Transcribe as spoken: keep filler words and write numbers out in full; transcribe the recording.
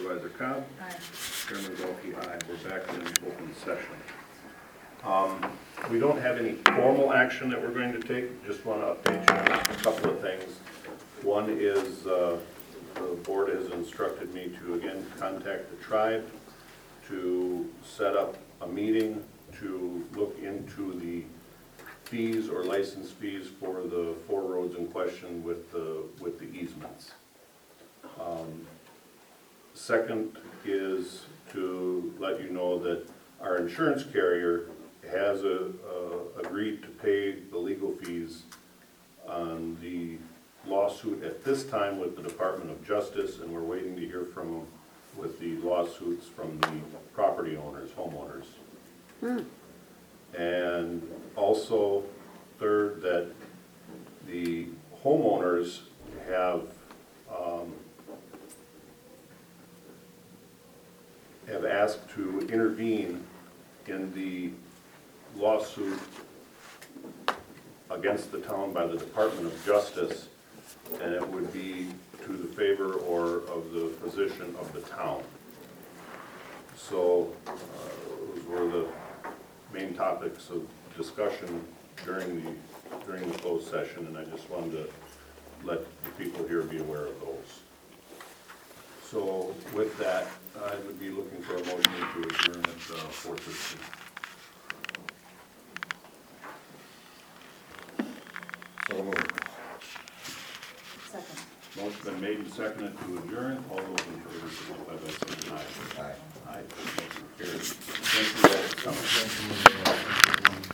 Supervisor Cobb. Aye. Chairman Wolke, aye. We're back in open session. Um, We don't have any formal action that we're going to take, just want to update you on a couple of things. One is, uh, the board has instructed me to again contact the tribe to set up a meeting to look into the fees or license fees for the four roads in question with the, with the easements. Um, Second is to let you know that our insurance carrier has a, uh, agreed to pay the legal fees on the lawsuit at this time with the Department of Justice, and we're waiting to hear from them with the lawsuits from the property owners, homeowners. And also, third, that the homeowners have, um, have asked to intervene in the lawsuit against the town by the Department of Justice, and it would be to the favor or of the position of the town. So, uh, those were the main topics of discussion during the, during the closed session, and I just wanted to let the people here be aware of those. So with that, I would be looking for a motion to adjourn at uh, four thirteen. So moved. Second. Motion been made and seconded to adjourn. All those in favor signify by saying aye. Aye. Aye. Motion carried. Thank you all for coming.